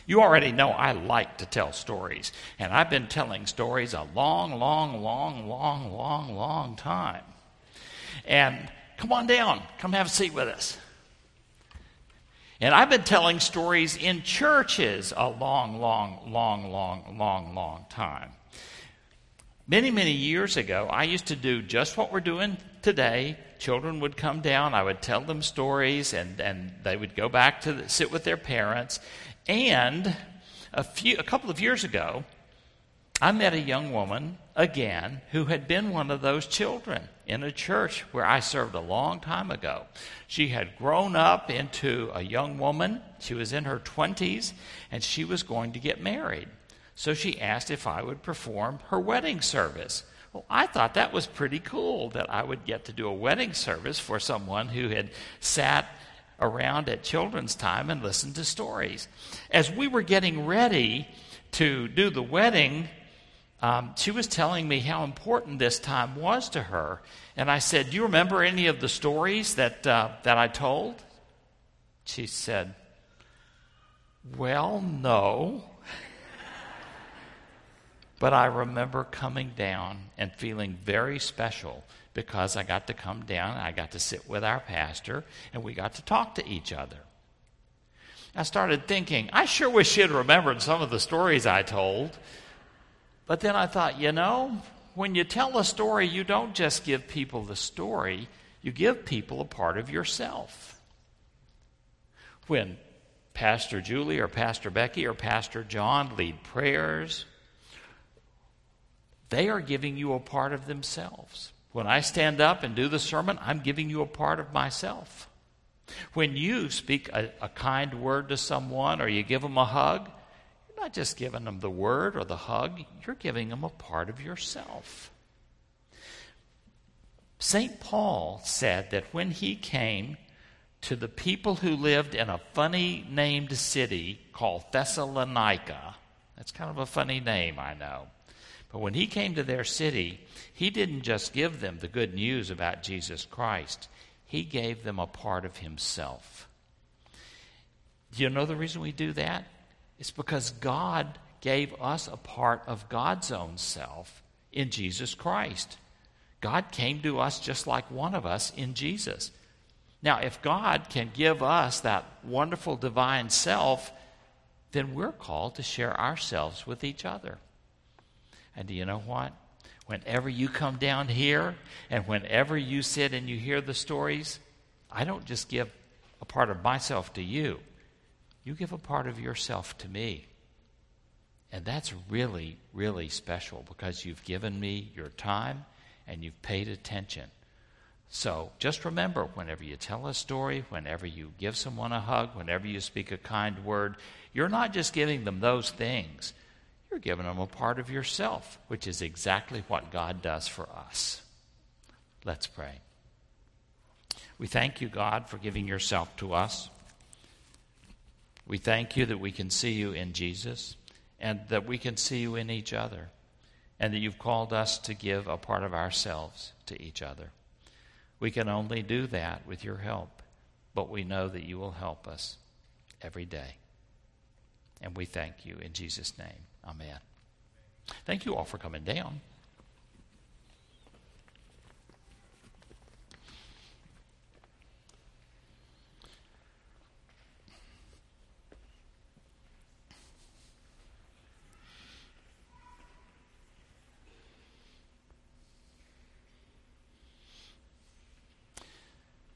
You already know I like to tell stories, and I've been telling stories a long time. And come on down, come have a seat with us. And I've been telling stories in churches a long time. Many years ago, I used to do just what we're doing today. Children would come down, I would tell them stories, and they would go back to sit with their parents. And a couple of years ago, I met a young woman again who had been one of those children in a church where I served a long time ago. She had grown up into a young woman. She was in her 20s, and she was going to get married. So she asked if I would perform her wedding service. Well, I thought that was pretty cool that I would get to do a wedding service for someone who had sat around at children's time and listened to stories. As we were getting ready to do the wedding, she was telling me how important this time was to her. And I said, "Do you remember any of the stories that I told?" She said, "Well, no. But I remember coming down and feeling very special because I got to come down, I got to sit with our pastor, and we got to talk to each other." I started thinking, I sure wish she had remembered some of the stories I told. But then I thought, when you tell a story, you don't just give people the story, you give people a part of yourself. When Pastor Julie or Pastor Becky or Pastor John lead prayers, they are giving you a part of themselves. When I stand up and do the sermon, I'm giving you a part of myself. When you speak a kind word to someone or you give them a hug, you're not just giving them the word or the hug, you're giving them a part of yourself. St. Paul said that when he came to the people who lived in a funny named city called Thessalonica, that's kind of a funny name, I know. But when he came to their city, he didn't just give them the good news about Jesus Christ. He gave them a part of himself. Do you know the reason we do that? It's because God gave us a part of God's own self in Jesus Christ. God came to us just like one of us in Jesus. Now, if God can give us that wonderful divine self, then we're called to share ourselves with each other. And do you know what? Whenever you come down here and whenever you sit and you hear the stories, I don't just give a part of myself to you. You give a part of yourself to me. And that's really, really special because you've given me your time and you've paid attention. So just remember, whenever you tell a story, whenever you give someone a hug, whenever you speak a kind word, you're not just giving them those things. You're giving them a part of yourself, which is exactly what God does for us. Let's pray. We thank you, God, for giving yourself to us. We thank you that we can see you in Jesus and that we can see you in each other and that you've called us to give a part of ourselves to each other. We can only do that with your help, but we know that you will help us every day. And we thank you in Jesus' name. Amen. Thank you all for coming down.